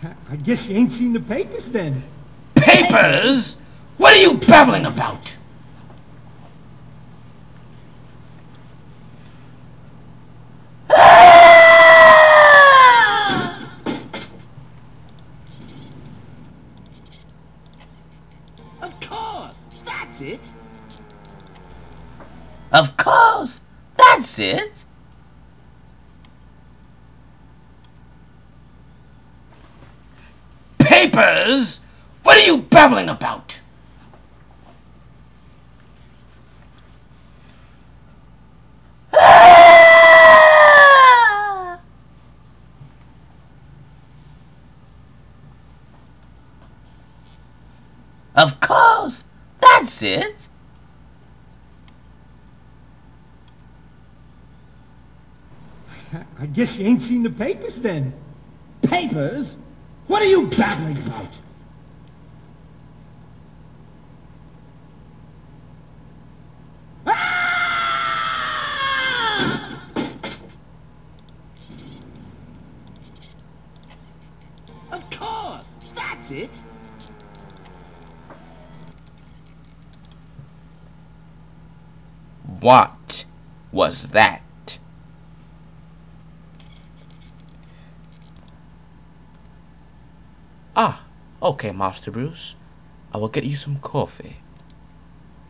I guess you ain't seen the papers then. Papers? What are you babbling about? Of course, that's it. Of course, that's it. Papers? What are you babbling about? Of course, that's it. I guess you ain't seen the papers then. Papers? What are you babbling about? Of course, that's it. What was that? Ah, okay, Master Bruce. I will get you some coffee.